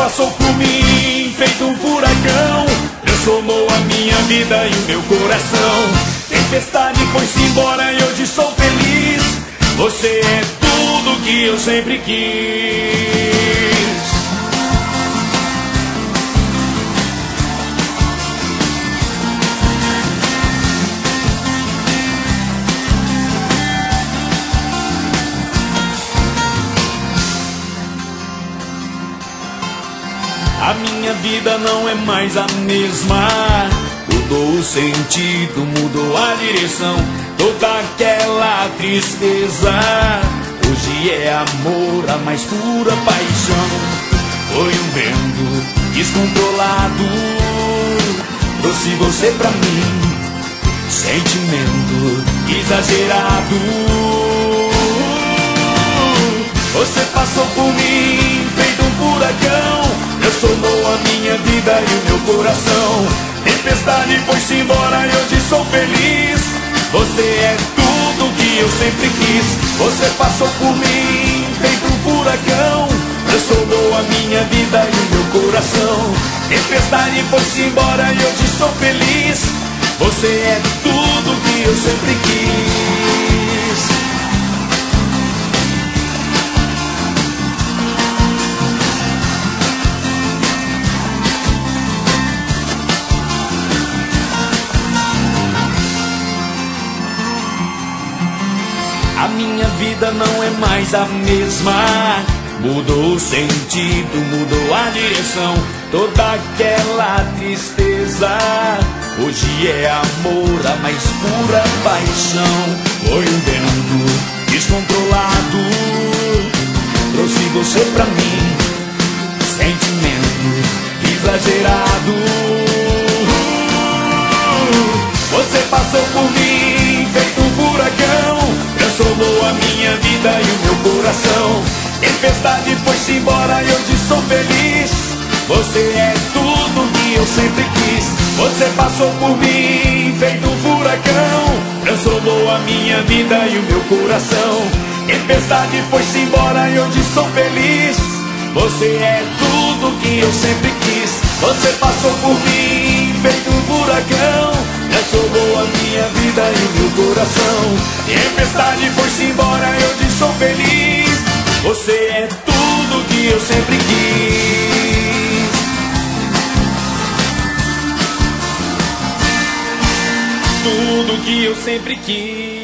passou por mim, feito um furacão, transformou a minha vida e o meu coração. Tempestade foi-se embora e hoje sou feliz. Você é tudo que eu sempre quis. A minha vida não é mais a mesma. Mudou o sentido, mudou a direção. Toda aquela tristeza hoje é amor, a mais pura paixão. Foi um vento descontrolado, trouxe você pra mim. Sentimento exagerado. Você passou por mim, feito um furacão, transformou a minha vida e o meu coração. Tempestade foi-se embora e hoje sou feliz. Você é tudo que eu sempre quis. Você passou por mim, feito um furacão, transformou a minha vida e o meu coração. Tempestade foi-se embora e hoje sou feliz. Você é tudo que eu sempre quis. A minha vida não é mais a mesma. Mudou o sentido, mudou a direção. Toda aquela tristeza hoje é amor, a mais pura paixão. Foi um vento descontrolado, trouxe você pra mim. Sentimento exagerado. Você passou por mim, feito um furacão, transformou a minha vida e o meu coração. Tempestade foi-se embora e hoje sou feliz. Você é tudo que eu sempre quis. Você passou por mim, feito um furacão, transformou a minha vida e o meu coração. Tempestade foi-se embora e hoje sou feliz. Você é tudo que eu sempre quis. Você passou por mim, feito um furacão, transformou a minha vida e o meu coração. Tempestade foi-se embora e hoje sou feliz. Você é tudo que eu sempre quis. Tudo que eu sempre quis.